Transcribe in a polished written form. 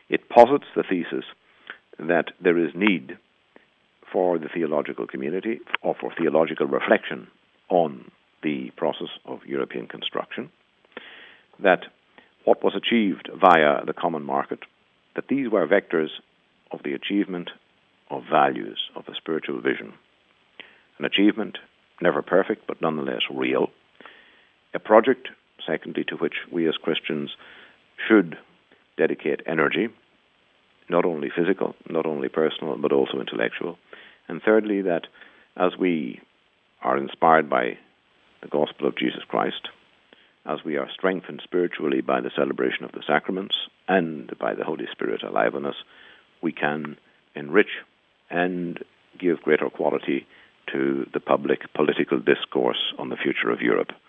It posits the thesis that there is need for the theological community or for theological reflection on the process of European construction, that what was achieved via the common market, that these were vectors of the achievement of values, of a spiritual vision. An achievement, never perfect, but nonetheless real. A project, secondly, to which we as Christians should dedicate energy, not only physical, not only personal, but also intellectual. And thirdly, that as we are inspired by the gospel of Jesus Christ, as we are strengthened spiritually by the celebration of the sacraments and by the Holy Spirit alive in us, we can enrich and give greater quality to the public political discourse on the future of Europe.